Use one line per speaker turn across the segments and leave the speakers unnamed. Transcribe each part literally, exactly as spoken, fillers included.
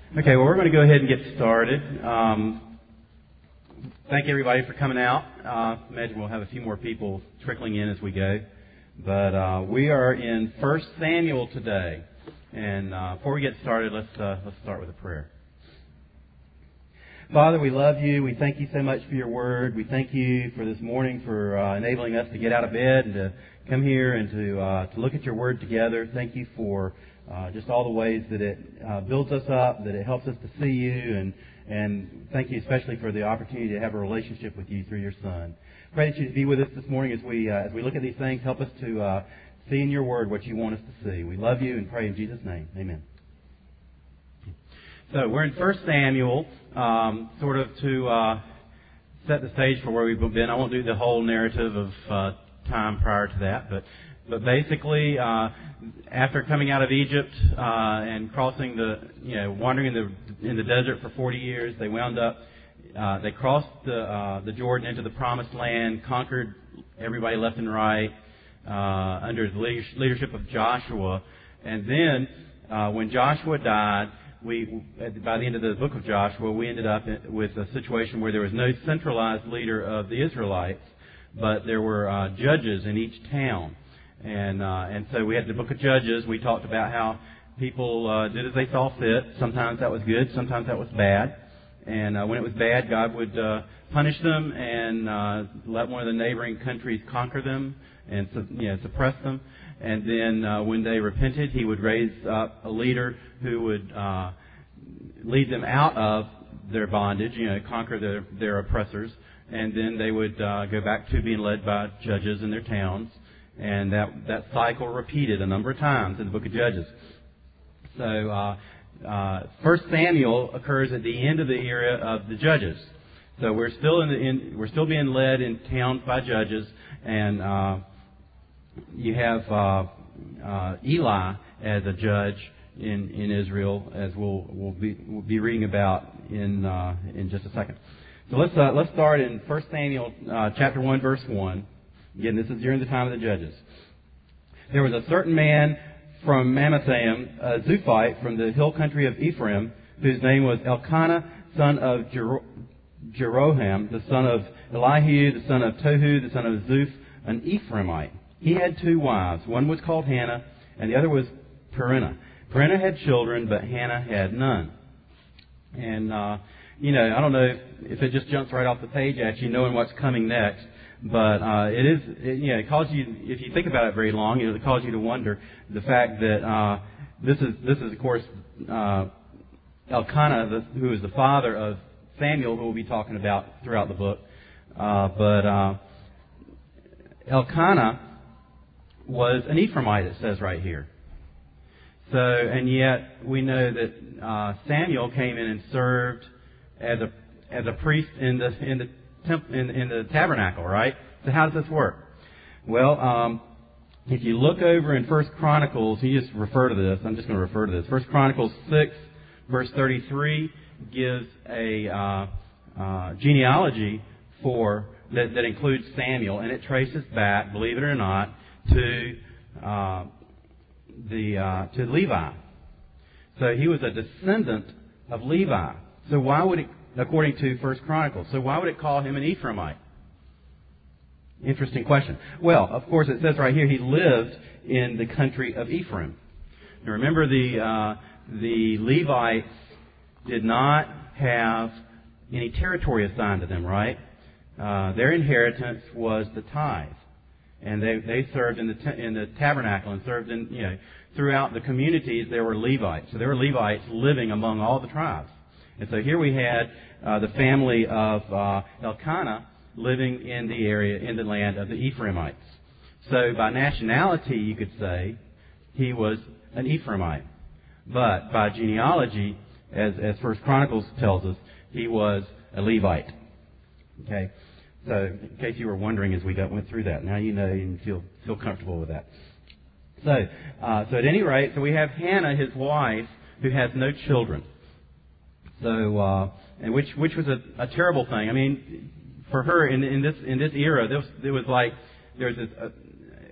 Okay, well, we're going to go ahead and get started. Um, thank everybody for coming out. Uh, imagine we'll have a few more people trickling in as we go. But uh, we are in First Samuel today. And uh, before we get started, let's uh, let's start with a prayer. Father, we love you. We thank you so much for your word. We thank you for this morning, for uh, enabling us to get out of bed and to come here and to uh, to look at your word together. Thank you for uh, just all the ways that it uh, builds us up, that it helps us to see you, and and thank you especially for the opportunity to have a relationship with you through your Son. Pray that you be with us this morning as we uh, as we look at these things. Help us to uh, see in your word what you want us to see. We love you and pray in Jesus' name. Amen. So we're in First Samuel, um, sort of to uh, set the stage for where we've been. I won't do the whole narrative of uh, time prior to that, but but basically, uh, after coming out of Egypt uh, and crossing the, you know, wandering in the in the desert for forty years, they wound up. Uh, they crossed the uh, the Jordan into the Promised Land, conquered everybody left and right uh, under the leadership of Joshua, and then uh, when Joshua died. We, by the end of the book of Joshua, we ended up with a situation where there was no centralized leader of the Israelites, but there were uh, judges in each town. And uh, and so we had the book of Judges. We talked about how people uh, did as they saw fit. Sometimes that was good, sometimes that was bad. And uh, when it was bad, God would uh, punish them and uh, let one of the neighboring countries conquer them and you know, suppress them. And then uh, when they repented, He would raise up a leader who would uh, lead them out of their bondage, you know, conquer their, their oppressors. And then they would uh, go back to being led by judges in their towns. And that that cycle repeated a number of times in the book of Judges. So uh, uh, First Samuel occurs at the end of the era of the judges. So we're still in the in, we're still being led in towns by judges, and uh, you have uh, uh, Eli as a judge in, in Israel, as we'll we'll be we'll be reading about in uh, in just a second. So let's uh, let's start in First Samuel uh, chapter one, verse one. Again, this is during the time of the judges. There was a certain man from Mamathaim, a Zuphite from the hill country of Ephraim, whose name was Elkanah, son of Jer- Jeroham, the son of Elihu, the son of Tohu, the son of Zuph, an Ephraimite. He had two wives. One was called Hannah, and the other was Peninnah. Peninnah had children, but Hannah had none. And, uh, you know, I don't know if, if it just jumps right off the page at you, knowing what's coming next. But uh, it is, it, you know, it causes you, if you think about it very long, you know, it causes you to wonder the fact that uh, this is, this is of course, uh, Elkanah, the, who is the father of Samuel, who we'll be talking about throughout the book. Uh, but uh, Elkanah was an Ephraimite, it says right here. So, and yet we know that uh, Samuel came in and served as a as a priest in the in the temp, in, in the tabernacle, right? So how does this work? Well, um, if you look over in First Chronicles, you just refer to this. I'm just going to refer to this. First Chronicles six, verse thirty-three, gives a uh, uh, genealogy for that, that includes Samuel, and it traces back, believe it or not, to uh, the uh, to Levi. So he was a descendant of Levi. So why would it, according to First Chronicles, so why would it call him an Ephraimite? Interesting question. Well, of course, it says right here he lived in the country of Ephraim. Now remember, the uh, the Levites did not have any territory assigned to them, right? Uh, their inheritance was the tithe. And they, they served in the t- in the tabernacle and served in, you know, throughout the communities there were Levites. So there were Levites living among all the tribes. And so here we had uh, the family of uh, Elkanah living in the area, in the land of the Ephraimites. So by nationality, you could say, he was an Ephraimite. But by genealogy, as, as First Chronicles tells us, he was a Levite. Okay? So, in case you were wondering as we got, went through that, now you know and feel feel comfortable with that. So, uh, so at any rate, so we have Hannah, his wife, who has no children. So, uh, and which which was a, a terrible thing. I mean, for her in in this in this era, there was, there was like there's this. Uh,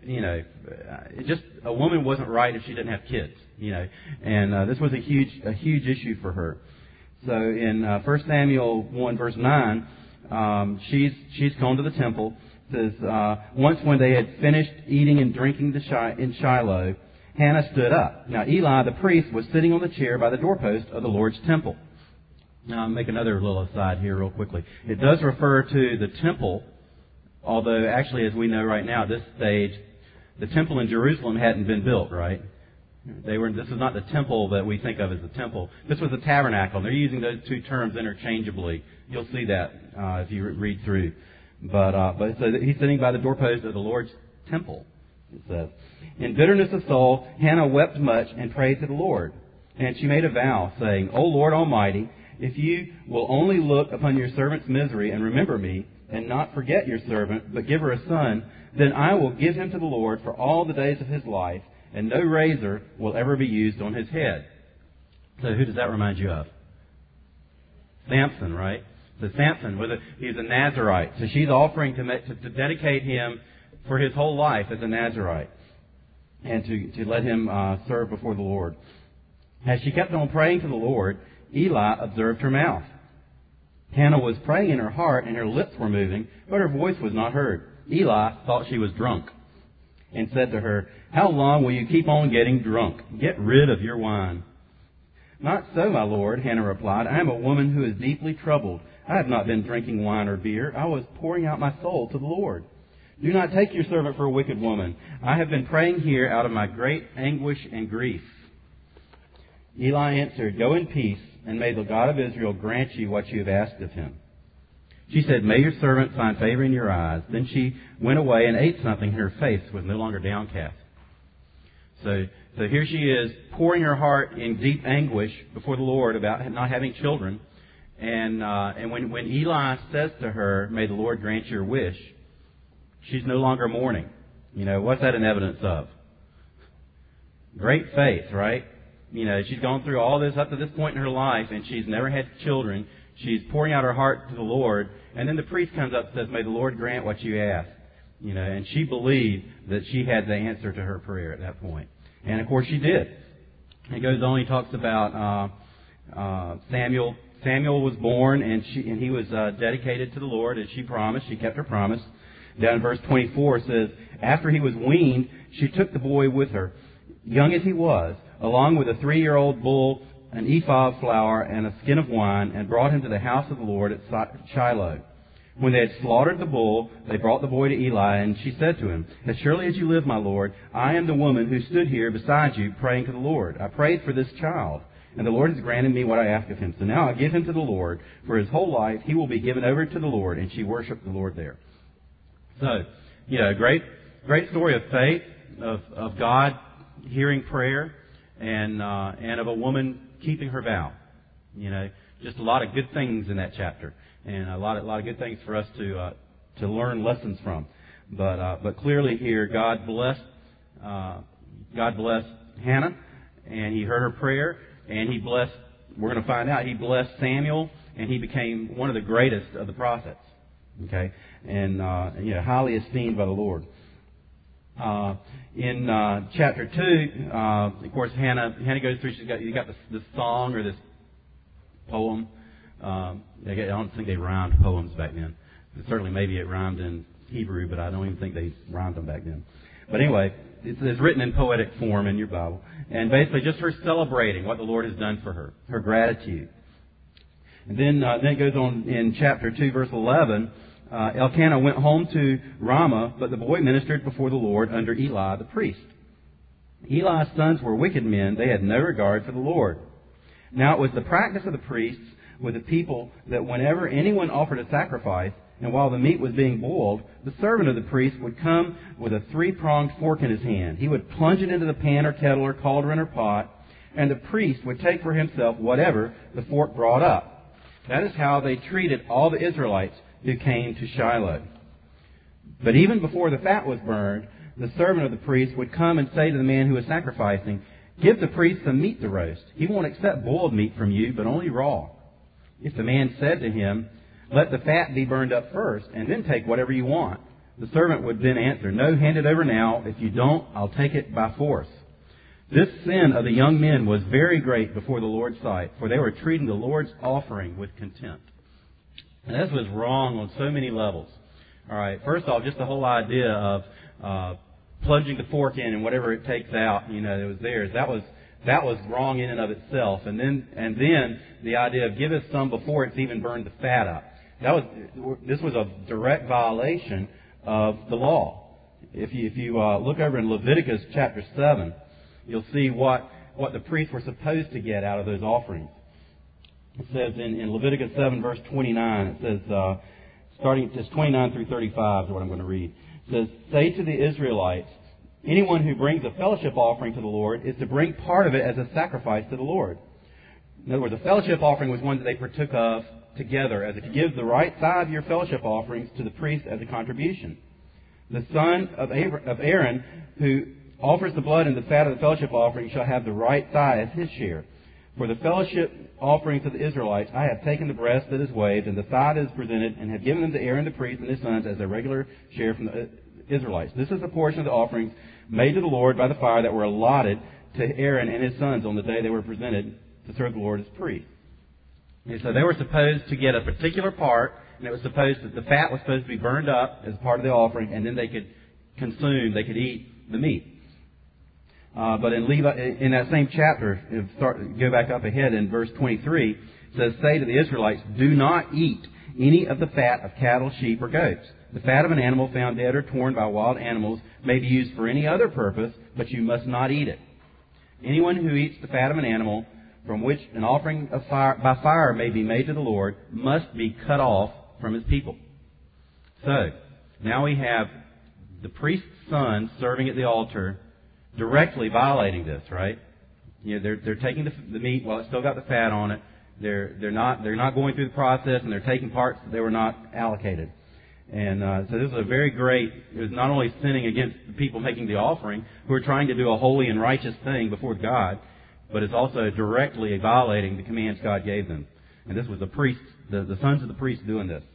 you know, it just a woman wasn't right if she didn't have kids, you know, and uh, this was a huge a huge issue for her. So in uh, First Samuel one verse nine, um, she's she's gone to the temple. It says uh, once when they had finished eating and drinking the Shi- in Shiloh, Hannah stood up. Now Eli the priest was sitting on the chair by the doorpost of the Lord's temple. Now I'll make another little aside here real quickly. It does refer to the temple. Although, actually, as we know right now, at this stage, the temple in Jerusalem hadn't been built, right? They were. This is not the temple that we think of as the temple. This was the tabernacle. They're using those two terms interchangeably. You'll see that uh, if you read through. But uh, but so he's sitting by the doorpost of the Lord's temple, it says. In bitterness of soul, Hannah wept much and prayed to the Lord. And she made a vow, saying, O Lord Almighty, if you will only look upon your servant's misery and remember me, and not forget your servant, but give her a son, then I will give him to the Lord for all the days of his life, and no razor will ever be used on his head. So who does that remind you of? Samson, right? So Samson, was a, he's a Nazarite. So she's offering to, make, to, to dedicate him for his whole life as a Nazarite, and to, to let him uh, serve before the Lord. As she kept on praying to the Lord, Eli observed her mouth. Hannah was praying in her heart, and her lips were moving, but her voice was not heard. Eli thought she was drunk and said to her, How long will you keep on getting drunk? Get rid of your wine. Not so, my lord, Hannah replied. I am a woman who is deeply troubled. I have not been drinking wine or beer. I was pouring out my soul to the Lord. Do not take your servant for a wicked woman. I have been praying here out of my great anguish and grief. Eli answered, Go in peace, and may the God of Israel grant you what you have asked of him. She said, May your servant find favor in your eyes. Then she went away and ate something, and her face was no longer downcast. So, so here she is, pouring her heart in deep anguish before the Lord about not having children. And uh, and when, when Eli says to her, May the Lord grant your wish, she's no longer mourning. You know, what's that an evidence of? Great faith, right? You know, she's gone through all this up to this point in her life, and she's never had children. She's pouring out her heart to the Lord, and then the priest comes up and says, May the Lord grant what you ask. You know, and she believed that she had the answer to her prayer at that point. And, of course, she did. He goes on, he talks about uh, uh, Samuel. Samuel was born, and she and he was uh, dedicated to the Lord, as she promised. She kept her promise. Down in verse twenty-four, it says, After he was weaned, she took the boy with her, young as he was, along with a three-year-old bull, an ephah of flour, and a skin of wine, and brought him to the house of the Lord at Shiloh. When they had slaughtered the bull, they brought the boy to Eli, and she said to him, As surely as you live, my Lord, I am the woman who stood here beside you praying to the Lord. I prayed for this child, and the Lord has granted me what I asked of him. So now I give him to the Lord. For his whole life he will be given over to the Lord. And she worshipped the Lord there. So, you know, great, great story of faith, of, of God hearing prayer, and uh, and of a woman keeping her vow. You know, just a lot of good things in that chapter, and a lot of, a lot of good things for us to uh, to learn lessons from. But uh, but clearly here, God blessed uh, God blessed Hannah, and He heard her prayer, and He blessed. We're going to find out He blessed Samuel, and he became one of the greatest of the prophets. Okay, and uh, you know, highly esteemed by the Lord. Uh, in uh, chapter two, uh, of course, Hannah Hannah goes through. She's got you got this, this song or this poem. Um, I don't think they rhymed poems back then. Certainly, maybe it rhymed in Hebrew, but I don't even think they rhymed them back then. But anyway, it's, it's written in poetic form in your Bible, and basically just her celebrating what the Lord has done for her, her gratitude. And then uh, then it goes on in chapter two, verse eleven. Uh, Elkanah went home to Ramah, but the boy ministered before the Lord under Eli the priest. Eli's sons were wicked men. They had no regard for the Lord. Now it was the practice of the priests with the people that whenever anyone offered a sacrifice, and while the meat was being boiled, the servant of the priest would come with a three-pronged fork in his hand. He would plunge it into the pan or kettle or cauldron or pot, and the priest would take for himself whatever the fork brought up. That is how they treated all the Israelites who came to Shiloh. But even before the fat was burned, the servant of the priest would come and say to the man who was sacrificing, Give the priest some meat to roast. He won't accept boiled meat from you, but only raw. If the man said to him, Let the fat be burned up first, and then take whatever you want, The servant would then answer, "No, hand it over now. If you don't, I'll take it by force." This sin of the young men was very great before the Lord's sight, for they were treating the Lord's offering with contempt. And this was wrong on so many levels. All right, first off, just the whole idea of uh, plunging the fork in and whatever it takes out, you know, that was theirs. That was that was wrong in and of itself. And then and then the idea of give us some before it's even burned the fat up. That was this was a direct violation of the law. If you if you uh, look over in Leviticus chapter seven, you'll see what what the priests were supposed to get out of those offerings. It says in, in Leviticus seven, verse twenty-nine, it says, uh, starting just twenty-nine through thirty-five is what I'm going to read. It says, "Say to the Israelites, anyone who brings a fellowship offering to the Lord is to bring part of it as a sacrifice to the Lord." In other words, a fellowship offering was one that they partook of together, as if you give the right side of your fellowship offerings to the priest as a contribution. The son of Aaron who offers the blood and the fat of the fellowship offering shall have the right thigh as his share. For the fellowship offering to the Israelites, I have taken the breast that is waved, and the thigh that is presented, and have given them to Aaron the priest and his sons as a regular share from the Israelites. This is the portion of the offerings made to the Lord by the fire that were allotted to Aaron and his sons on the day they were presented to serve the Lord as priests. And so they were supposed to get a particular part, and it was supposed to, the fat was supposed to be burned up as part of the offering, and then they could consume, they could eat the meat. Uh, but in Levi, in that same chapter, start, go back up ahead in verse twenty-three, it says, "Say to the Israelites, do not eat any of the fat of cattle, sheep, or goats. The fat of an animal found dead or torn by wild animals may be used for any other purpose, but you must not eat it. Anyone who eats the fat of an animal from which an offering of fire, by fire may be made to the Lord must be cut off from his people." So, now we have the priest's son serving at the altar, directly violating this, right? You know, they're they're taking the, the meat while it's still got the fat on it. They're they're not they're not going through the process, and they're taking parts that they were not allocated. And uh, so this was a very great. It was not only sinning against the people making the offering, who are trying to do a holy and righteous thing before God, but it's also directly violating the commands God gave them. And this was the priests, the, the sons of the priests, doing this.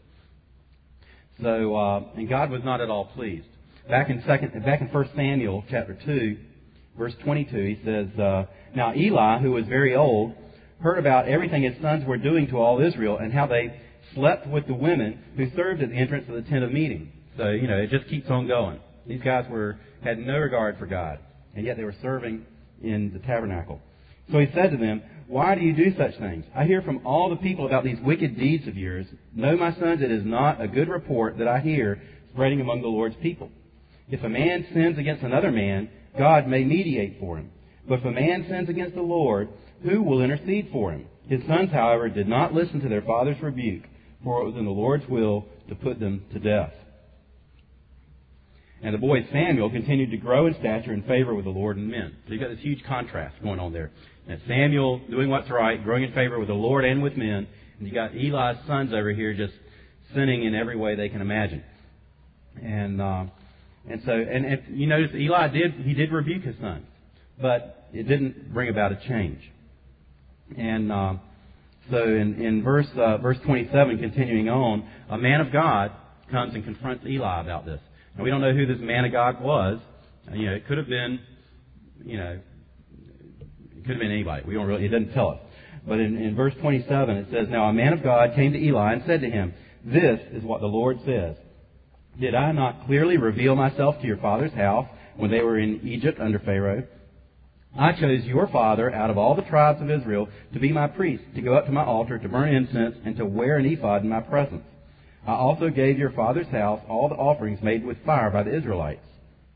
So uh, and God was not at all pleased. Back in second, back in First Samuel chapter two, verse twenty-two, he says, uh, "Now Eli, who was very old, heard about everything his sons were doing to all Israel, and how they slept with the women who served at the entrance of the tent of meeting." So, you know, it just keeps on going. These guys were had no regard for God, and yet they were serving in the tabernacle. So he said to them, "Why do you do such things? I hear from all the people about these wicked deeds of yours. No, my sons, it is not a good report that I hear spreading among the Lord's people. If a man sins against another man, God may mediate for him. But if a man sins against the Lord, who will intercede for him? His sons, however, did not listen to their father's rebuke, for it was in the Lord's will to put them to death." And the boy Samuel continued to grow in stature and favor with the Lord and men. So you've got this huge contrast going on there. And Samuel doing what's right, growing in favor with the Lord and with men. And you got Eli's sons over here just sinning in every way they can imagine. And uh, and so, and if you notice, Eli did he did rebuke his sons, but it didn't bring about a change. And uh, so, in in verse uh, verse twenty-seven, continuing on, a man of God comes and confronts Eli about this. And we don't know who this man of God was. You know, it could have been, you know, it could have been anybody. We don't really, it doesn't tell us. But in, in verse twenty-seven, it says, "Now a man of God came to Eli and said to him, 'This is what the Lord says. Did I not clearly reveal myself to your father's house when they were in Egypt under Pharaoh? I chose your father out of all the tribes of Israel to be my priest, to go up to my altar, to burn incense, and to wear an ephod in my presence. I also gave your father's house all the offerings made with fire by the Israelites.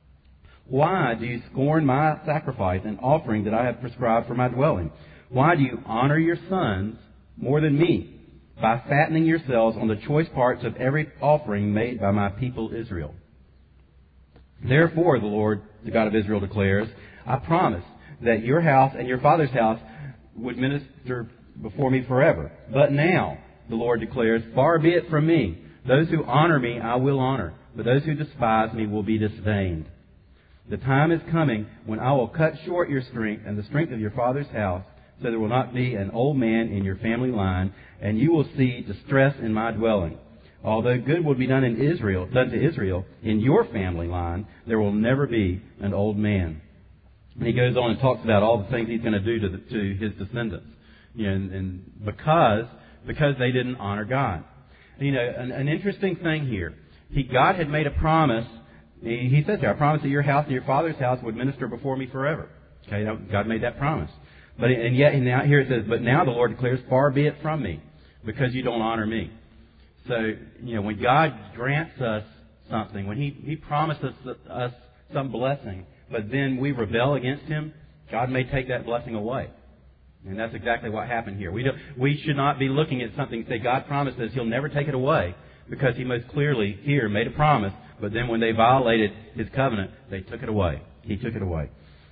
Why do you scorn my sacrifice and offering that I have prescribed for my dwelling? Why do you honor your sons more than me, by fattening yourselves on the choice parts of every offering made by my people Israel? Therefore, the Lord, the God of Israel, declares, I promised that your house and your father's house would minister before me forever. But now, the Lord declares, far be it from me. Those who honor me I will honor, but those who despise me will be disdained. The time is coming when I will cut short your strength and the strength of your father's house, so there will not be an old man in your family line, and you will see distress in my dwelling. Although good will be done in Israel, done to Israel, in your family line, there will never be an old man. And he goes on and talks about all the things he's going to do to, the, to his descendants. You know, and, and because because they didn't honor God. You know, an, an interesting thing here. He God had made a promise. He, he says there, I promise that your house and your father's house would minister before me forever. Okay, God made that promise. But and yet and now here it says, but now the Lord declares, far be it from me, because you don't honor me. So, you know, when God grants us something, when He, he promises us some blessing, but then we rebel against Him, God may take that blessing away. And that's exactly what happened here. We don't, we should not be looking at something and say, God promised us He'll never take it away, because He most clearly here made a promise, but then when they violated His covenant, they took it away. He took it away.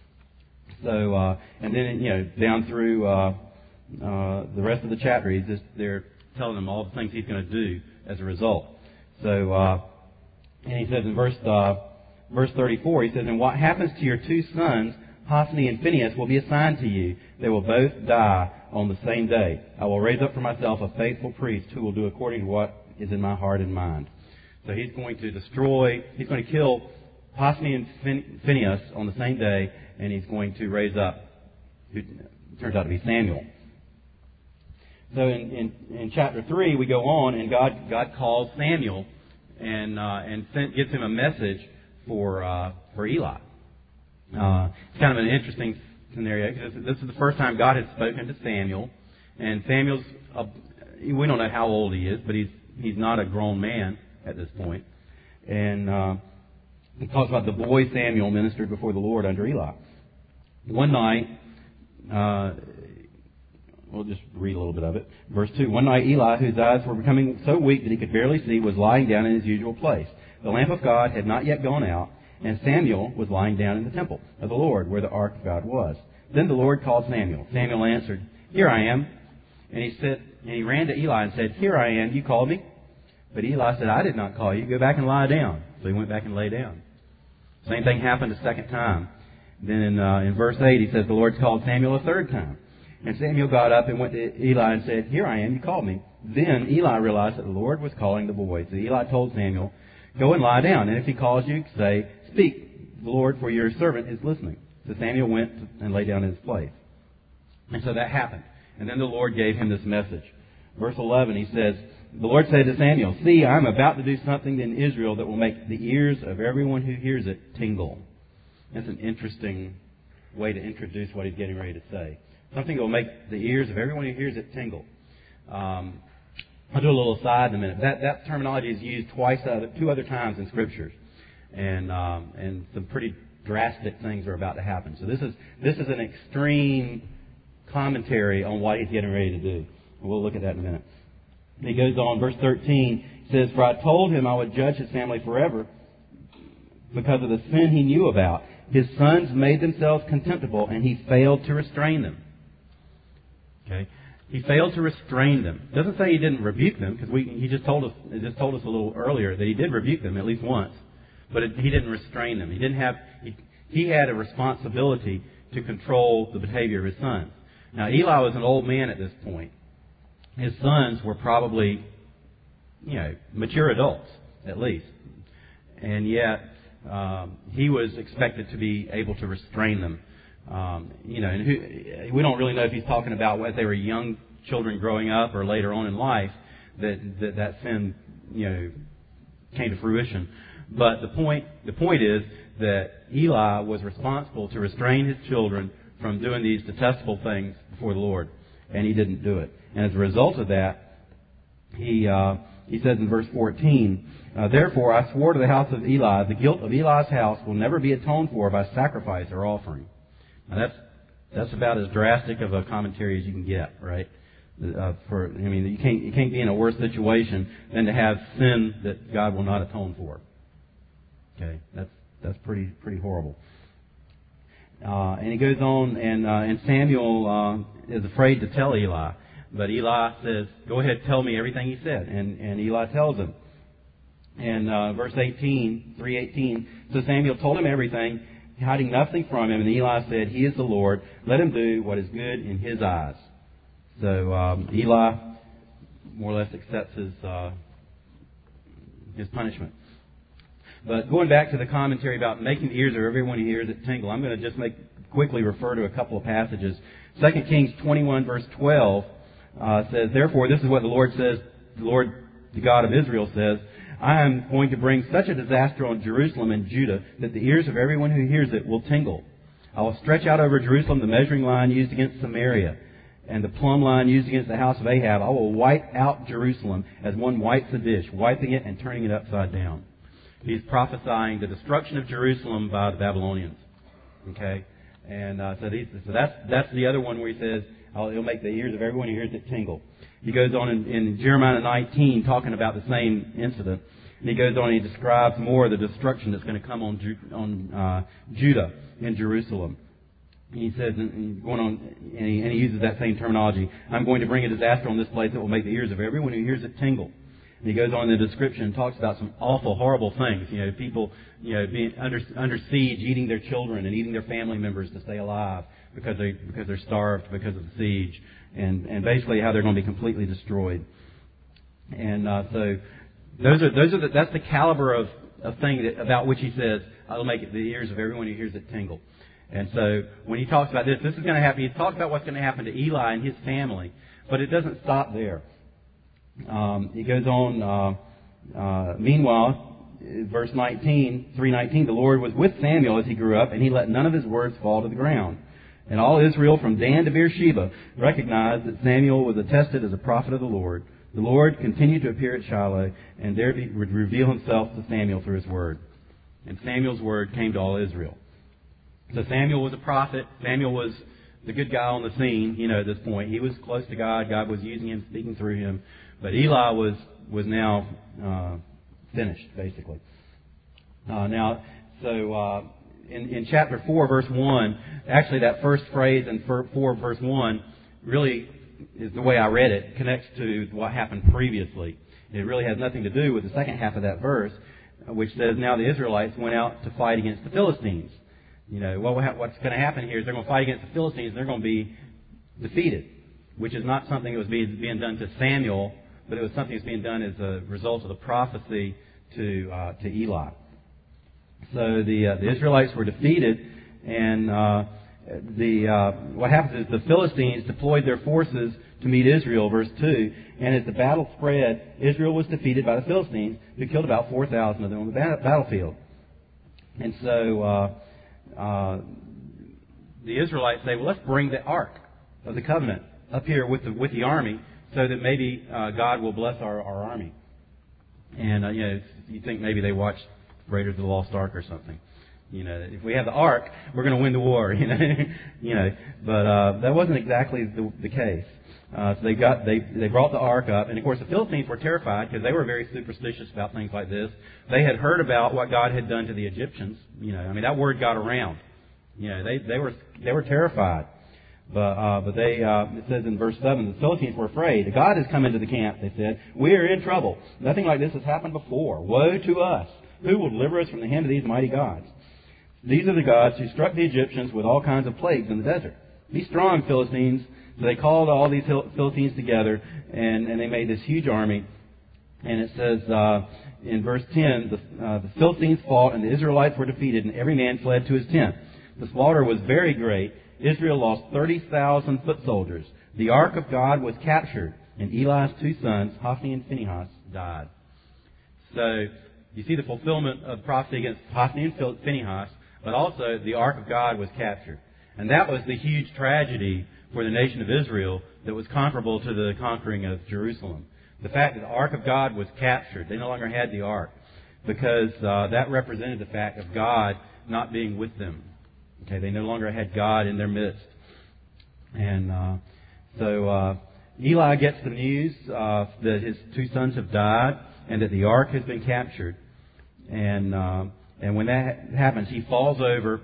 So, uh, and then, you know, down through uh, uh, the rest of the chapter, he's just they're telling them all the things He's going to do as a result. So, uh, and he says in verse uh, verse thirty-four, he says, and what happens to your two sons, Hophni and Phinehas, will be assigned to you. They will both die on the same day. I will raise up for myself a faithful priest who will do according to what is in my heart and mind. So he's going to destroy, he's going to kill Hophni and Phinehas on the same day, and he's going to raise up, who turns out to be Samuel. So in, in, in chapter three, we go on, and God God calls Samuel and uh, and sent, gives him a message for uh, for Eli. Uh, it's kind of an interesting scenario, because this is the first time God has spoken to Samuel, and Samuel's uh, we don't know how old he is, but he's he's not a grown man at this point. And uh, he talks about the boy Samuel ministered before the Lord under Eli. One night, uh, we'll just read a little bit of it. Verse two, one night Eli, whose eyes were becoming so weak that he could barely see, was lying down in his usual place. The lamp of God had not yet gone out, and Samuel was lying down in the temple of the Lord, where the ark of God was. Then the Lord called Samuel. Samuel answered, Here I am. And he said, and he ran to Eli and said, Here I am, you called me? But Eli said, I did not call you. Go back and lie down. So he went back and lay down. Same thing happened a second time. Then in, uh, in verse eight, he says, the Lord called Samuel a third time. And Samuel got up and went to Eli and said, Here I am, you called me. Then Eli realized that the Lord was calling the boy. So Eli told Samuel, Go and lie down. And if he calls you, say, Speak, Lord, for your servant is listening. So Samuel went and lay down in his place. And so that happened. And then the Lord gave him this message. Verse eleven, he says, The Lord said to Samuel, See, I am about to do something in Israel that will make the ears of everyone who hears it tingle. That's an interesting way to introduce what he's getting ready to say. Something that will make the ears of everyone who hears it tingle. Um, I'll do a little aside in a minute. That that terminology is used twice, other, two other times in Scriptures, and um, and some pretty drastic things are about to happen. So this is this is an extreme commentary on what he's getting ready to do. We'll look at that in a minute. And he goes on, verse thirteen says, For I told him I would judge his family forever because of the sin he knew about. His sons made themselves contemptible, and he failed to restrain them. Okay, he failed to restrain them. It doesn't say he didn't rebuke them, because we he just told us he just told us a little earlier that he did rebuke them at least once, but it, he didn't restrain them. He didn't have he, he had a responsibility to control the behavior of his sons. Now Eli was an old man at this point. His sons were probably, you know, mature adults at least, and yet um, he was expected to be able to restrain them. Um, you know, and who, we don't really know if he's talking about as they were young children growing up or later on in life that that, that sin, you know, came to fruition. But the point the point is that Eli was responsible to restrain his children from doing these detestable things before the Lord, and he didn't do it. And as a result of that, he uh, he says in verse fourteen, uh, Therefore I swore to the house of Eli, the guilt of Eli's house will never be atoned for by sacrifice or offering. Now that's that's about as drastic of a commentary as you can get, right? Uh, for I mean, you can't you can't be in a worse situation than to have sin that God will not atone for. Okay, that's that's pretty pretty horrible. Uh, and he goes on, and uh, and Samuel uh, is afraid to tell Eli, but Eli says, "Go ahead, tell me everything he said." And and Eli tells him. And uh, verse eighteen, three eighteen. So Samuel told him everything, hiding nothing from him. And Eli said, He is the Lord. Let him do what is good in His eyes. So um, Eli more or less accepts his uh, his punishment. But going back to the commentary about making the ears of everyone who hears it tingle, I'm going to just make quickly refer to a couple of passages. Second Kings twenty-one, verse twelve uh, says, "Therefore, this is what the Lord says, the Lord, the God of Israel says, I am going to bring such a disaster on Jerusalem and Judah that the ears of everyone who hears it will tingle. I will stretch out over Jerusalem the measuring line used against Samaria and the plumb line used against the house of Ahab. I will wipe out Jerusalem as one wipes a dish, wiping it and turning it upside down." He's prophesying the destruction of Jerusalem by the Babylonians. Okay? And uh, so, these, so that's that's the other one where he says, oh, it'll make the ears of everyone who hears it tingle. He goes on in, in Jeremiah nineteen talking about the same incident. And he goes on and he describes more of the destruction that's going to come on, Ju- on uh, Judah in Jerusalem. And he says, and going on, and he, and he uses that same terminology, I'm going to bring a disaster on this place that will make the ears of everyone who hears it tingle. And he goes on in the description and talks about some awful, horrible things. You know, people, you know, being under under siege, eating their children and eating their family members to stay alive because they because they're starved because of the siege, and and basically how they're going to be completely destroyed. And uh, so those are those are the, that's the caliber of of thing that, about which he says, "I'll make it the ears of everyone who hears it tingle." And so when he talks about this, this is going to happen. He talks about what's going to happen to Eli and his family, but it doesn't stop there. Um, he goes on, uh, uh, meanwhile, verse nineteen, three nineteen, the Lord was with Samuel as he grew up, and he let none of his words fall to the ground. And all Israel from Dan to Beersheba recognized that Samuel was attested as a prophet of the Lord. The Lord continued to appear at Shiloh, and there he would reveal himself to Samuel through his word. And Samuel's word came to all Israel. So Samuel was a prophet. Samuel was the good guy on the scene, you know, at this point. He was close to God. God was using him, speaking through him. But Eli was was now uh, finished, basically. Uh, now, so uh, in, in chapter four, verse one, actually that first phrase in four, verse one, really is the way I read it, connects to what happened previously. It really has nothing to do with the second half of that verse, which says, now the Israelites went out to fight against the Philistines. You know, what, what's going to happen here is they're going to fight against the Philistines and they're going to be defeated, which is not something that was being, being done to Samuel, but it was something that's being done as a result of the prophecy to uh, to Eli. So the uh, the Israelites were defeated, and uh, the uh, what happens is the Philistines deployed their forces to meet Israel, verse two, and as the battle spread, Israel was defeated by the Philistines, who killed about four thousand of them on the bat- battlefield. And so uh, uh, the Israelites say, well, let's bring the Ark of the Covenant up here with the with the army, so that maybe uh, God will bless our, our army. And, uh, you know, you think maybe they watched Raiders of the Lost Ark or something. You know, if we have the Ark, we're going to win the war, you know. you know, but uh, that wasn't exactly the, the case. Uh, so they got they they brought the Ark up, and of course the Philistines were terrified because they were very superstitious about things like this. They had heard about what God had done to the Egyptians. You know, I mean, that word got around. You know, they they were they were terrified. But uh, but they uh, it says in verse seven, the Philistines were afraid. God has come into the camp, they said. We are in trouble. Nothing like this has happened before. Woe to us! Who will deliver us from the hand of these mighty gods? These are the gods who struck the Egyptians with all kinds of plagues in the desert. Be strong, Philistines. So they called all these Philistines together, and, and they made this huge army. And it says uh, in verse ten, the, uh, the Philistines fought, and the Israelites were defeated, and every man fled to his tent. The slaughter was very great. Israel lost thirty thousand foot soldiers. The ark of God was captured, and Eli's two sons, Hophni and Phinehas, died. So you see the fulfillment of prophecy against Hophni and Phinehas, but also the ark of God was captured. And that was the huge tragedy for the nation of Israel that was comparable to the conquering of Jerusalem. The fact that the ark of God was captured, they no longer had the ark, because uh, that represented the fact of God not being with them. Okay, they no longer had God in their midst. And uh, so uh, Eli gets the news uh, that his two sons have died and that the ark has been captured. And uh, and when that happens, he falls over,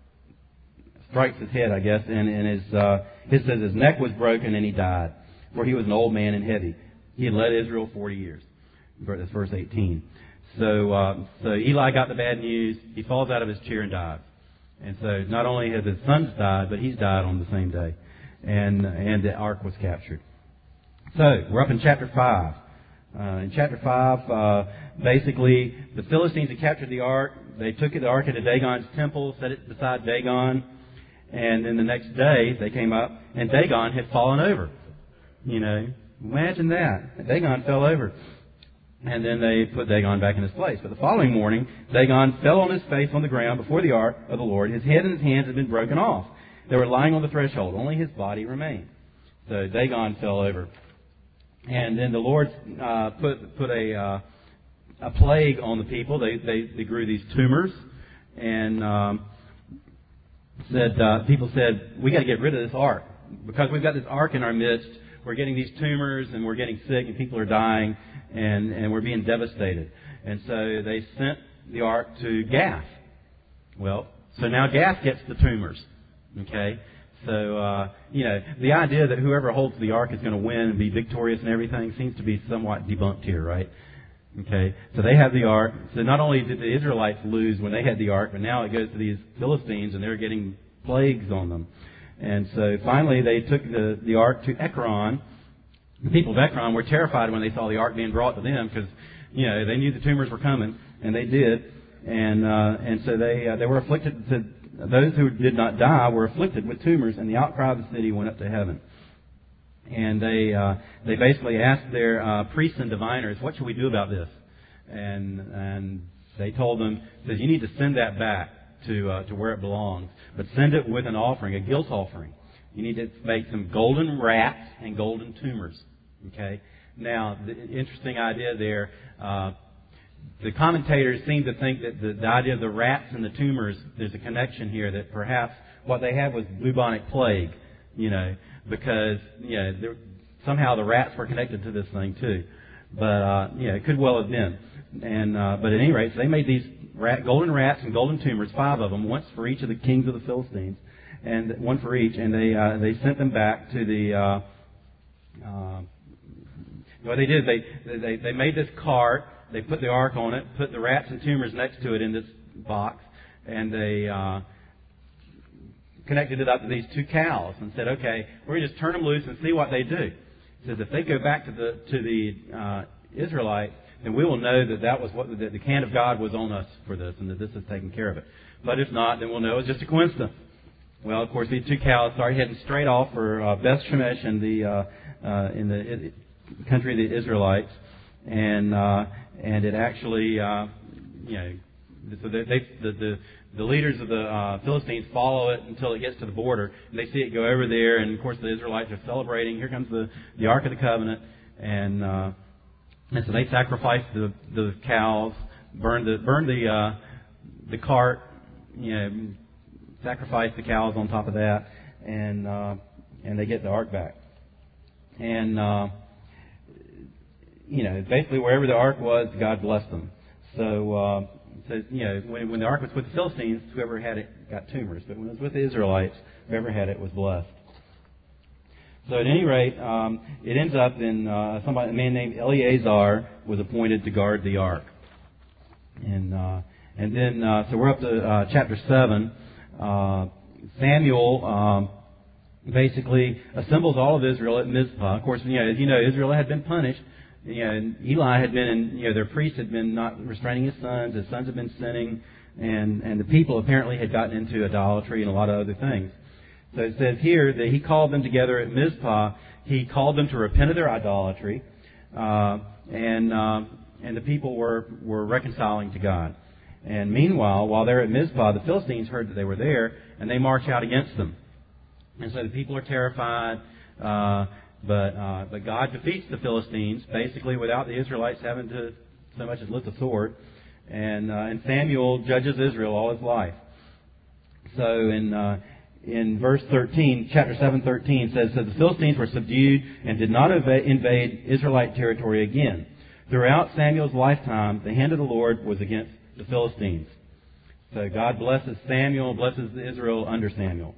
strikes his head, I guess, and, and his, uh, his says his neck was broken and he died, for he was an old man and heavy. He had led Israel forty years. That's verse eighteen. So, uh, so Eli got the bad news. He falls out of his chair and dies. And so not only have his sons died, but he's died on the same day. And and the ark was captured. So we're up in chapter five. Uh, in chapter five, uh, basically, the Philistines had captured the ark. They took the ark into Dagon's temple, set it beside Dagon, and then the next day they came up, and Dagon had fallen over. You know, imagine that. Dagon fell over. And then they put Dagon back in his place. But the following morning, Dagon fell on his face on the ground before the ark of the Lord. His head and his hands had been broken off. They were lying on the threshold. Only his body remained. So Dagon fell over. And then the Lord uh, put put a uh, a plague on the people. They they, they grew these tumors, and um, said uh, people said, we got to get rid of this ark because we've got this ark in our midst. We're getting these tumors, and we're getting sick, and people are dying, and, and we're being devastated. And so they sent the ark to Gath. Well, so now Gath gets the tumors. Okay? So, uh, you know, the idea that whoever holds the ark is going to win and be victorious and everything seems to be somewhat debunked here, right? Okay? So they have the ark. So not only did the Israelites lose when they had the ark, but now it goes to these Philistines, and they're getting plagues on them. And so finally they took the, the ark to Ekron. The people of Ekron were terrified when they saw the ark being brought to them because, you know, they knew the tumors were coming, and they did. And uh, and so they uh, they were afflicted. To, those who did not die were afflicted with tumors, and the outcry of the city went up to heaven. And they uh, they basically asked their uh, priests and diviners, what should we do about this? And and they told them, says, you need to send that back to uh, to where it belongs, but send it with an offering, a guilt offering. You need to make some golden rats and golden tumors. Okay. Now, the interesting idea there. Uh, the commentators seem to think that the, the idea of the rats and the tumors, there's a connection here that perhaps what they had was bubonic plague. You know, because you know there, somehow the rats were connected to this thing too. But uh, you know, it could well have been. And uh, but at any rate, so they made these rat, golden rats and golden tumors, five of them, once for each of the kings of the Philistines, and one for each, and they uh, they sent them back to the. Uh, uh, what they did, they they they made this cart. They put the ark on it, put the rats and tumors next to it in this box, and they uh, connected it up to these two cows and said, "Okay, we're going to just turn them loose and see what they do." It says if they go back to the to the uh, Israelites, then we will know that that was what that the hand of God was on us for this, and that this is taking care of it. But if not, then we'll know it's just a coincidence. Well, of course, these two cows started heading straight off for uh, Beth Shemesh in the uh, uh, in the it, country of the Israelites, and uh, and it actually, uh, you know, so they, they the, the the leaders of the uh, Philistines follow it until it gets to the border, and they see it go over there, and of course the Israelites are celebrating. Here comes the the Ark of the Covenant, and uh, and so they sacrifice the the cows, burn the burn the uh, the cart, you know, sacrifice the cows on top of that, and uh, and they get the ark back. And uh, you know, basically wherever the ark was, God blessed them. So, uh, so you know, when when the ark was with the Philistines, whoever had it got tumors, but when it was with the Israelites, whoever had it was blessed. So at any rate, um, it ends up in uh, somebody, a man named Eleazar was appointed to guard the ark, and uh, and then uh, so we're up to uh, chapter seven. Uh, Samuel um, basically assembles all of Israel at Mizpah. Of course, you know, as you know, Israel had been punished. You know, and Eli had been, in, you know, their priest had been not restraining his sons. His sons had been sinning, and and the people apparently had gotten into idolatry and a lot of other things. So it says here that he called them together at Mizpah. He called them to repent of their idolatry, uh, and uh, and the people were were reconciling to God. And meanwhile, while they're at Mizpah, the Philistines heard that they were there, and they march out against them. And so the people are terrified, uh, but uh, but God defeats the Philistines, basically without the Israelites having to so much as lift a sword. And uh, and Samuel judges Israel all his life. So in uh, in verse thirteen, chapter seven, thirteen says, so the Philistines were subdued and did not invade Israelite territory again. Throughout Samuel's lifetime, the hand of the Lord was against the Philistines. So God blesses Samuel, blesses Israel under Samuel.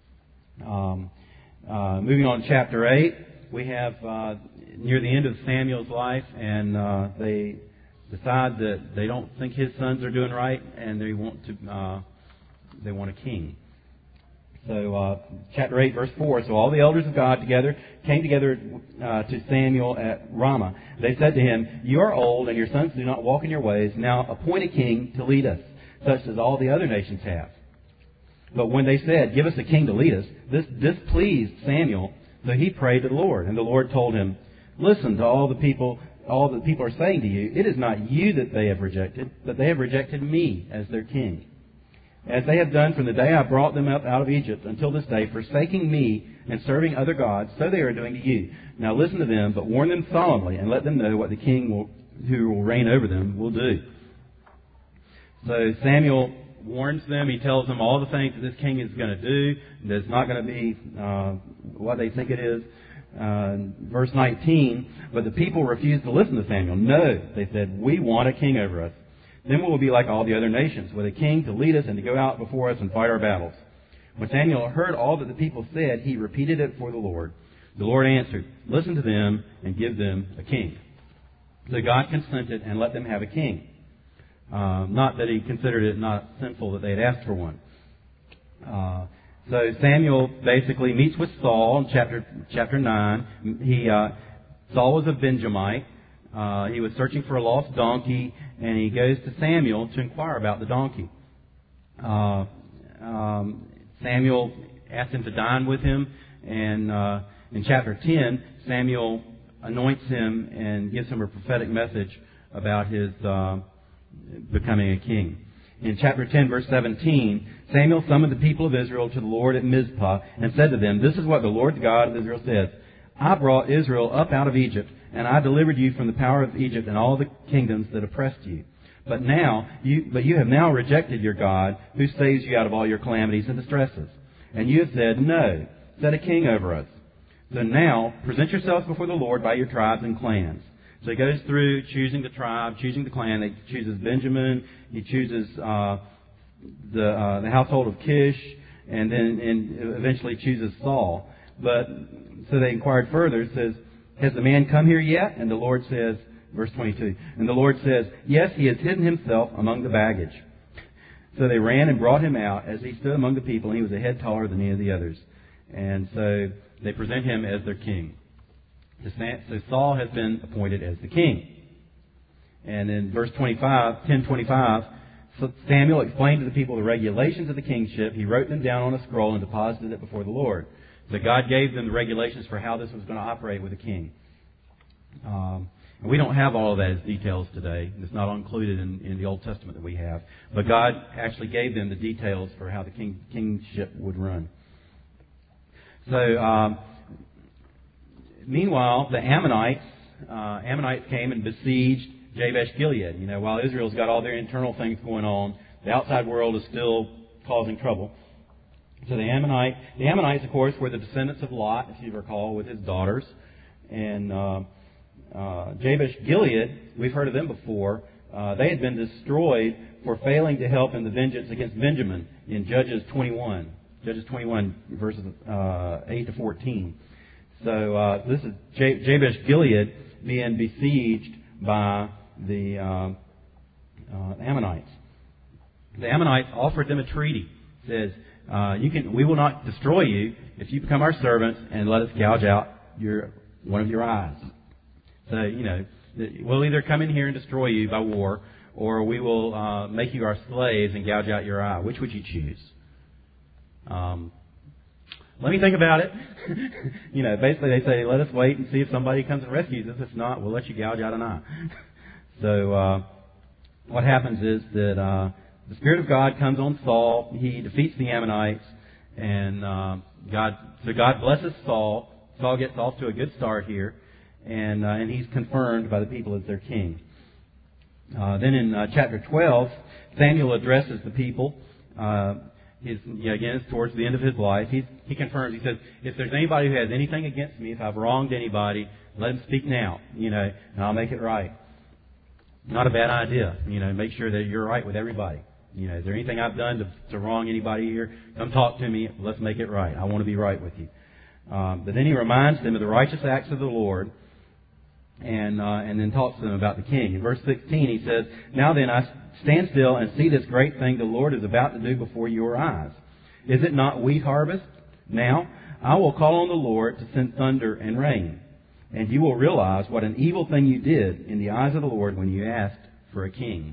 Um, uh, moving on to chapter eight, we have uh, near the end of Samuel's life, and uh, they decide that they don't think his sons are doing right, and they want to uh, they want a king. So, uh, chapter eight, verse four. So all the elders of God together came together uh, to Samuel at Ramah. They said to him, "You are old, and your sons do not walk in your ways. Now appoint a king to lead us, such as all the other nations have." But when they said, "Give us a king to lead us," this displeased Samuel. So he prayed to the Lord, and the Lord told him, "Listen to all the people, all that people are saying to you. It is not you that they have rejected, but they have rejected me as their king. As they have done from the day I brought them up out of Egypt until this day, forsaking me and serving other gods, so they are doing to you. Now listen to them, but warn them solemnly, and let them know what the king will, who will reign over them will do." So Samuel warns them. He tells them all the things that this king is going to do. That it's not going to be uh, what they think it is. Uh, verse nineteen, but the people refused to listen to Samuel. "No," they said, "we want a king over us. Then we will be like all the other nations, with a king to lead us and to go out before us and fight our battles." When Samuel heard all that the people said, he repeated it for the Lord. The Lord answered, "Listen to them and give them a king." So God consented and let them have a king. Uh, not that he considered it not sinful that they had asked for one. Uh, so Samuel basically meets with Saul in chapter chapter nine. He uh, Saul was a Benjamite. Uh, he was searching for a lost donkey, and he goes to Samuel to inquire about the donkey. Uh, um, Samuel asks him to dine with him, and uh, in chapter ten, Samuel anoints him and gives him a prophetic message about his uh, becoming a king. In chapter ten, verse seventeen, Samuel summoned the people of Israel to the Lord at Mizpah and said to them, "This is what the Lord God of Israel says. I brought Israel up out of Egypt, and I delivered you from the power of Egypt and all the kingdoms that oppressed you. But now, you, but you have now rejected your God, who saves you out of all your calamities and distresses. And you have said, 'No, set a king over us.' So now, present yourselves before the Lord by your tribes and clans." So he goes through choosing the tribe, choosing the clan. He chooses Benjamin. He chooses uh, the uh, the household of Kish, and then and eventually chooses Saul. But so they inquired further. It says, "Has the man come here yet?" And the Lord says, verse twenty-two, and the Lord says, "Yes, he has hidden himself among the baggage." So they ran and brought him out as he stood among the people, and he was a head taller than any of the others. And so they present him as their king. So Saul has been appointed as the king. And in verse twenty-five, ten twenty-five, Samuel explained to the people the regulations of the kingship. He wrote them down on a scroll and deposited it before the Lord. So God gave them the regulations for how this was going to operate with a king. Um, and we don't have all of that as details today. It's not included in, in the Old Testament that we have. But God actually gave them the details for how the king, kingship would run. So, um, meanwhile, the Ammonites, uh, Ammonites came and besieged Jabesh Gilead. You know, while Israel's got all their internal things going on, the outside world is still causing trouble. So the Ammonite, the Ammonites, of course, were the descendants of Lot, if you recall, with his daughters. And uh, uh, Jabesh Gilead, we've heard of them before. Uh, they had been destroyed for failing to help in the vengeance against Benjamin in Judges twenty-one. Judges twenty-one, verses uh, eight to fourteen. So uh, this is J- Jabesh Gilead being besieged by the uh, uh, Ammonites. The Ammonites offered them a treaty. It says, uh, "You can, we will not destroy you if you become our servants and let us gouge out your one of your eyes." So you know, we'll either come in here and destroy you by war, or we will uh, make you our slaves and gouge out your eye. Which would you choose? Um, Let me think about it. You know, basically they say, let us wait and see if somebody comes and rescues us. If not, we'll let you gouge out an eye. So uh, what happens is that uh, the Spirit of God comes on Saul. He defeats the Ammonites, and uh, God. So God blesses Saul. Saul gets off to a good start here, and uh, and he's confirmed by the people as their king. Uh, then in uh, chapter twelve, Samuel addresses the people. Uh, His, you know, again, it's towards the end of his life. He's, he confirms, he says, if there's anybody who has anything against me, if I've wronged anybody, let him speak now, you know, and I'll make it right. Not a bad idea, you know, make sure that you're right with everybody. You know, is there anything I've done to, to wrong anybody here? Come talk to me. Let's make it right. I want to be right with you. Um, but then he reminds them of the righteous acts of the Lord, and uh, and then talks to them about the king. In verse sixteen, he says, "Now then, I stand still and see this great thing the Lord is about to do before your eyes. Is it not wheat harvest? Now I will call on the Lord to send thunder and rain, and you will realize what an evil thing you did in the eyes of the Lord when you asked for a king.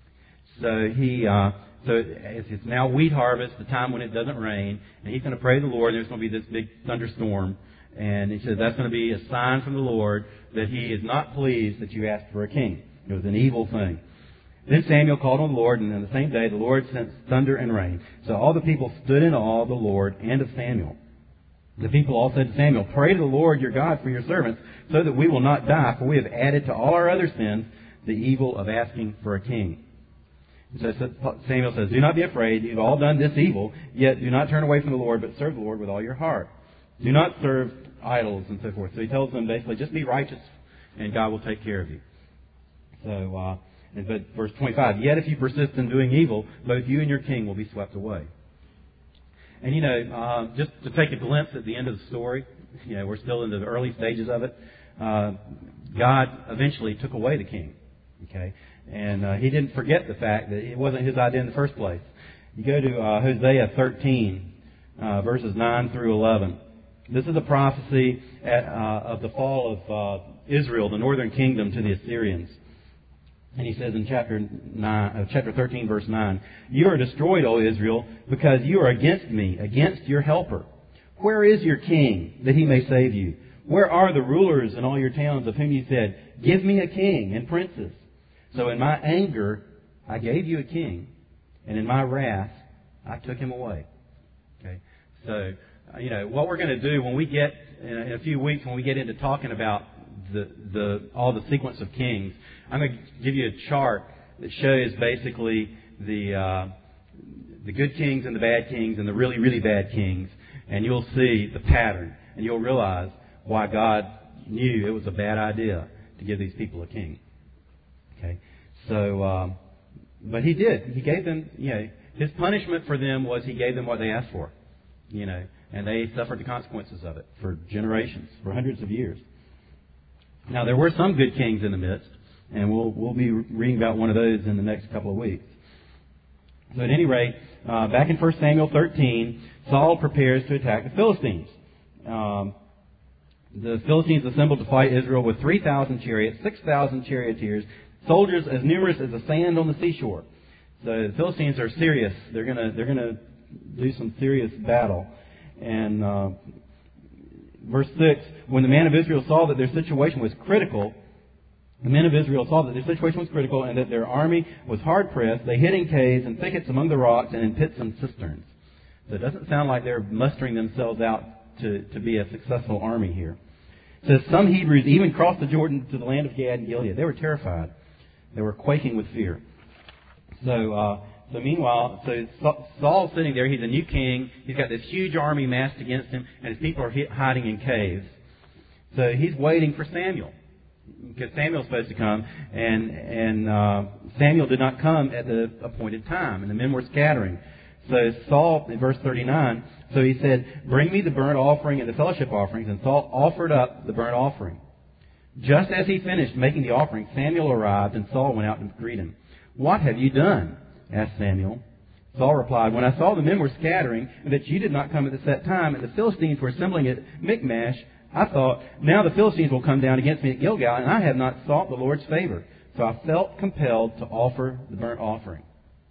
So he, uh, so it's, it's now wheat harvest, the time when it doesn't rain, and he's going to pray to the Lord. There's going to be this big thunderstorm, and he says that's going to be a sign from the Lord that He is not pleased that you asked for a king. It was an evil thing. Then Samuel called on the Lord, and on the same day the Lord sent thunder and rain. So all the people stood in awe of the Lord and of Samuel. The people all said to Samuel, "Pray to the Lord your God for your servants, so that we will not die, for we have added to all our other sins the evil of asking for a king." So Samuel says, "Do not be afraid. You've all done this evil, yet do not turn away from the Lord, but serve the Lord with all your heart. Do not serve idols," and so forth. So he tells them basically, just be righteous, and God will take care of you. So, uh, but verse twenty-five, "Yet if you persist in doing evil, both you and your king will be swept away." And, you know, uh, just to take a glimpse at the end of the story, you know, we're still in the early stages of it. Uh, God eventually took away the king. Okay? And uh, He didn't forget the fact that it wasn't His idea in the first place. You go to uh, Hosea thirteen, uh, verses nine through eleven. This is a prophecy at, uh, of the fall of uh, Israel, the northern kingdom, to the Assyrians. And he says in chapter nine, uh, chapter thirteen, verse nine, "You are destroyed, O Israel, because you are against me, against your helper. Where is your king, that he may save you? Where are the rulers in all your towns, of whom you said, 'Give me a king and princes'? So in my anger I gave you a king, and in my wrath I took him away." Okay, so uh, you know what we're going to do when we get in a, in a few weeks, when we get into talking about the the all the sequence of kings. I'm going to give you a chart that shows basically the uh, the good kings and the bad kings and the really, really bad kings. And you'll see the pattern. And you'll realize why God knew it was a bad idea to give these people a king. Okay? So, um, but He did. He gave them, you know, His punishment for them was He gave them what they asked for. You know, and they suffered the consequences of it for generations, for hundreds of years. Now, there were some good kings in the midst. And we'll we'll be reading about one of those in the next couple of weeks. So at any rate, uh, back in First Samuel thirteen, Saul prepares to attack the Philistines. Um, the Philistines assembled to fight Israel with three thousand chariots, six thousand charioteers, soldiers as numerous as the sand on the seashore. So the Philistines are serious. They're gonna they're gonna do some serious battle. And uh, verse six, "When the men of Israel saw that their situation was critical," the men of Israel saw that their situation was critical and that their army was hard pressed, they hid in caves and thickets among the rocks and in pits and cisterns. So it doesn't sound like they're mustering themselves out to, to be a successful army here. It says some Hebrews even crossed the Jordan to the land of Gad and Gilead. They were terrified. They were quaking with fear. So, uh, so meanwhile, so Saul's sitting there. He's a new king. He's got this huge army massed against him, and his people are hiding in caves. So he's waiting for Samuel, because Samuel's supposed to come, and and uh, Samuel did not come at the appointed time, and the men were scattering. So Saul, in verse thirty-nine, so he said, "Bring me the burnt offering and the fellowship offerings." And Saul offered up the burnt offering. Just as he finished making the offering, Samuel arrived, and Saul went out to greet him. "What have you done?" asked Samuel. Saul replied, "When I saw the men were scattering, and that you did not come at the set time, and the Philistines were assembling at Michmash, I thought, now the Philistines will come down against me at Gilgal, and I have not sought the Lord's favor. So I felt compelled to offer the burnt offering."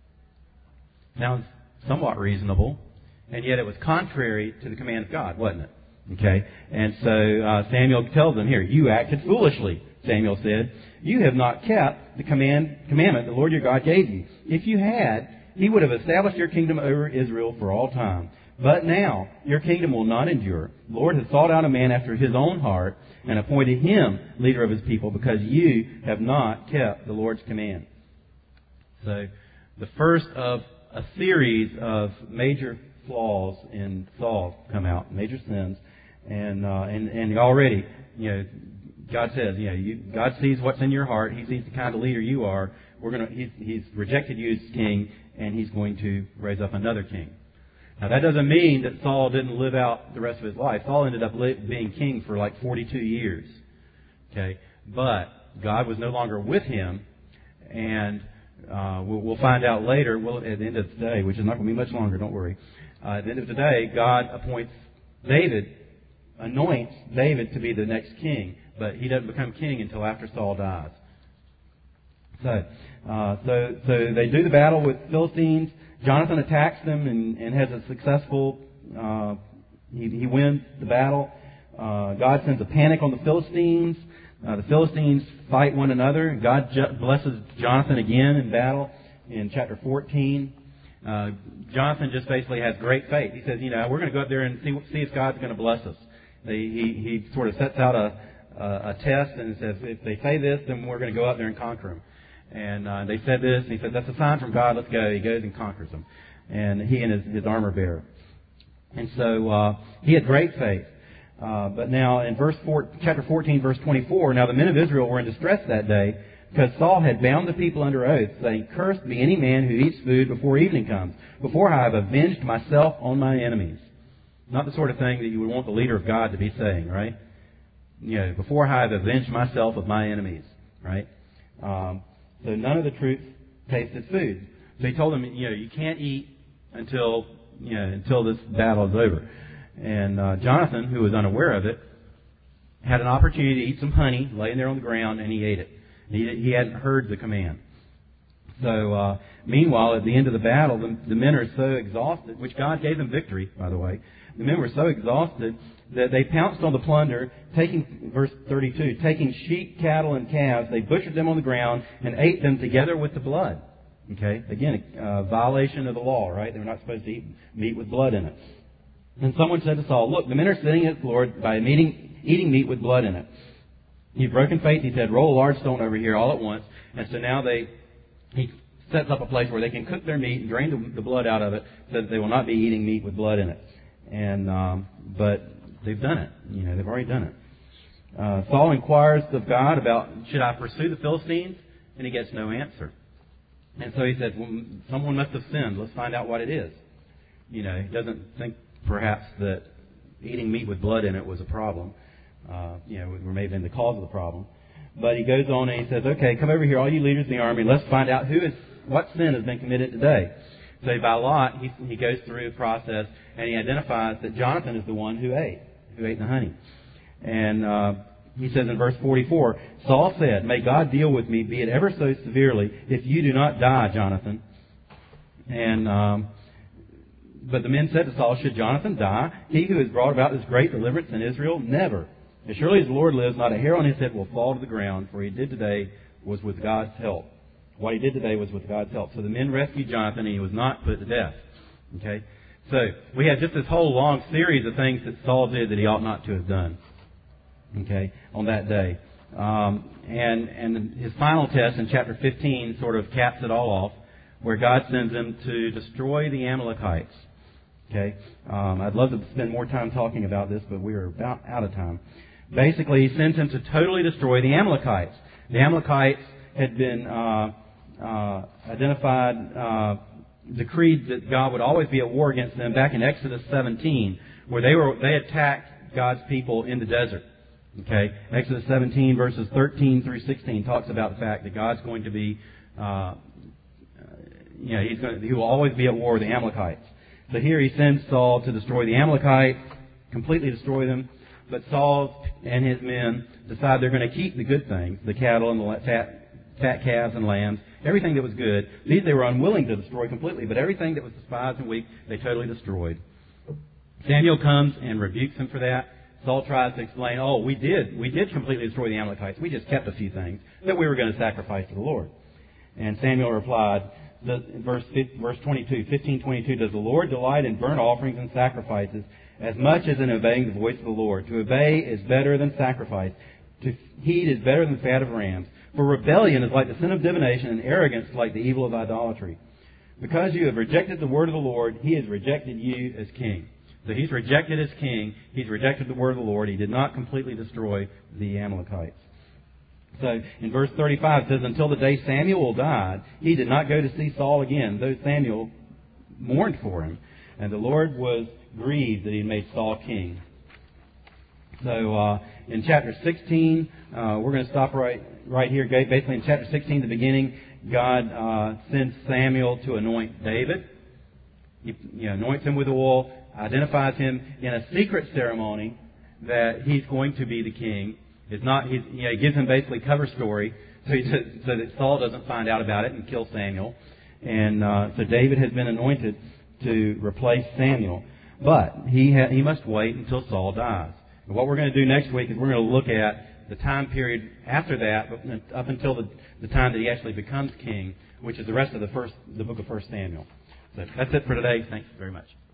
Sounds somewhat reasonable, and yet it was contrary to the command of God, wasn't it? Okay, and so uh, Samuel tells them here, "You acted foolishly," Samuel said. "You have not kept the command commandment the Lord your God gave you. If you had, He would have established your kingdom over Israel for all time. But now your kingdom will not endure. The Lord has sought out a man after His own heart and appointed him leader of His people, because you have not kept the Lord's command." So the first of a series of major flaws in Saul come out, major sins, and uh, and and already, you know, God says, you know, you, God sees what's in your heart. He sees the kind of leader you are. We're gonna he's, he's rejected you as king, and He's going to raise up another king. Now, that doesn't mean that Saul didn't live out the rest of his life. Saul ended up li- being king for like forty-two years. Okay, but God was no longer with him, and uh, we'll, we'll find out later. Well, at the end of the day, which is not going to be much longer, don't worry. Uh, at the end of the day, God appoints David, anoints David to be the next king, but he doesn't become king until after Saul dies. So, uh, so, so they do the battle with Philistines. Jonathan attacks them and, and has a successful. Uh, he, he wins the battle. Uh, God sends a panic on the Philistines. Uh, the Philistines fight one another. God ju- blesses Jonathan again in battle in chapter fourteen. Uh, Jonathan just basically has great faith. He says, you know, we're going to go up there and see, see if God's going to bless us. They, he, he sort of sets out a, a, a test and says, if they say this, then we're going to go out there and conquer them. And uh, they said this, and he said, that's a sign from God, let's go. He goes and conquers them. And he and his, his armor bearer. And so uh, he had great faith. Uh, but now in verse four, chapter fourteen, verse twenty-four, now the men of Israel were in distress that day because Saul had bound the people under oath, saying, cursed be any man who eats food before evening comes, before I have avenged myself on my enemies. Not the sort of thing that you would want the leader of God to be saying, right? You know, before I have avenged myself of my enemies, right? Um, so none of the troops tasted food. So he told them, you know, you can't eat until, you know, until this battle is over. And uh, Jonathan, who was unaware of it, had an opportunity to eat some honey laying there on the ground, and he ate it. He, he hadn't heard the command. So, uh, meanwhile, at the end of the battle, the, the men are so exhausted, which God gave them victory, by the way. The men were so exhausted that they pounced on the plunder, taking, verse thirty-two, taking sheep, cattle, and calves, they butchered them on the ground and ate them together with the blood. Okay? Again, a violation of the law, right? They were not supposed to eat meat with blood in it. And someone said to Saul, look, the men are sitting at the Lord by eating, eating meat with blood in it. He'd broken faith. He said, roll a large stone over here all at once. And so now they, he sets up a place where they can cook their meat and drain the, the blood out of it so that they will not be eating meat with blood in it. And, um, but they've done it. You know, they've already done it. Uh, Saul inquires of God about, should I pursue the Philistines? And he gets no answer. And so he says, well, someone must have sinned. Let's find out what it is. You know, he doesn't think perhaps that eating meat with blood in it was a problem. Uh, you know, or may have been the cause of the problem. But he goes on and he says, okay, come over here, all you leaders in the army, let's find out who is, what sin has been committed today. So by lot, he, he goes through a process and he identifies that Jonathan is the one who ate, who ate the honey. And uh, he says in verse forty-four, Saul said, may God deal with me, be it ever so severely, if you do not die, Jonathan. And um, but the men said to Saul, should Jonathan die? He who has brought about this great deliverance in Israel? Never. As surely as the Lord lives, not a hair on his head will fall to the ground, for he did today was with God's help. What he did today was with God's help. So the men rescued Jonathan, and he was not put to death. Okay? So we have just this whole long series of things that Saul did that he ought not to have done. Okay? On that day. Um, and, and his final test in chapter fifteen sort of caps it all off, where God sends him to destroy the Amalekites. Okay? Um, I'd love to spend more time talking about this, but we are about out of time. Basically, he sends him to totally destroy the Amalekites. The Amalekites had been uh, uh, identified, uh, decreed that God would always be at war against them back in Exodus seventeen, where they were they attacked God's people in the desert. Okay, Exodus seventeen verses thirteen through sixteen talks about the fact that God's going to be, uh, you know, he's going to, he will always be at war with the Amalekites. So here he sends Saul to destroy the Amalekites, completely destroy them. But Saul and his men decide they're going to keep the good things, the cattle and the fat, fat calves and lambs, everything that was good. These they were unwilling to destroy completely, but everything that was despised and weak, they totally destroyed. Samuel comes and rebukes him for that. Saul tries to explain, oh, we did, we did completely destroy the Amalekites. We just kept a few things that we were going to sacrifice to the Lord. And Samuel replied, the, verse, verse twenty-two, fifteen twenty-two, does the Lord delight in burnt offerings and sacrifices as much as in obeying the voice of the Lord? To obey is better than sacrifice. To heed is better than fat of rams. For rebellion is like the sin of divination, and arrogance like the evil of idolatry. Because you have rejected the word of the Lord, he has rejected you as king. So he's rejected as king. He's rejected the word of the Lord. He did not completely destroy the Amalekites. So in verse thirty-five it says, until the day Samuel died, he did not go to see Saul again, though Samuel mourned for him. And the Lord was grieved that he made Saul king. So uh, in chapter sixteen, uh, we're going to stop right right here. Basically in chapter sixteen, the beginning, God uh, sends Samuel to anoint David. He you know, anoints him with oil, identifies him in a secret ceremony that he's going to be the king. It's not. He's, you know, he gives him basically cover story so, he, so that Saul doesn't find out about it and kill Samuel. And uh, so David has been anointed to replace Samuel, but he ha- he must wait until Saul dies. And what we're going to do next week is we're going to look at the time period after that, up until the, the time that he actually becomes king, which is the rest of the first the book of First Samuel. So that's it for today. Thanks very much.